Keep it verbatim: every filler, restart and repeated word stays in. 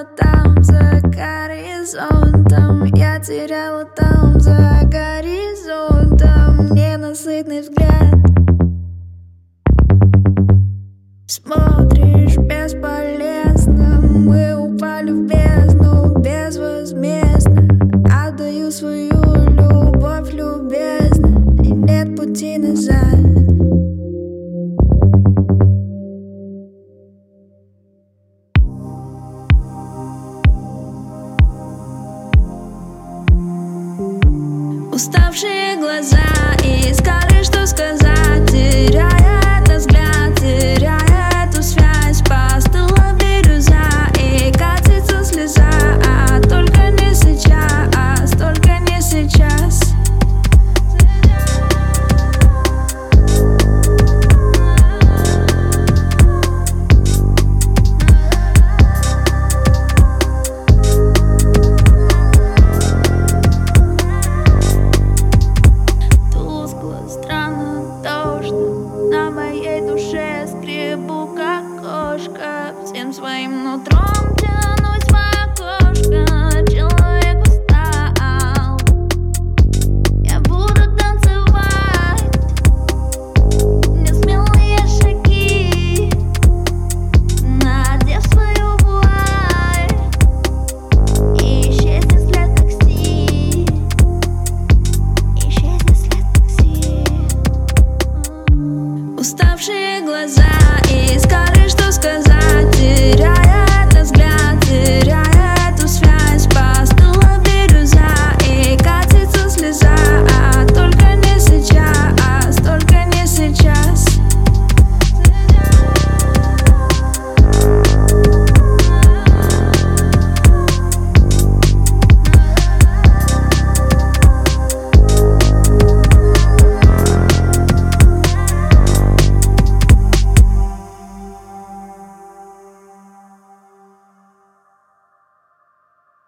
там за горизонтом, я теряла там за горизонтом ненасытный взгляд. Смотришь бесполезно, мы упали в бездну безвозмездно. Отдаю свою любовь любезно, и нет пути назад. Уставшие глаза искали, что сказать.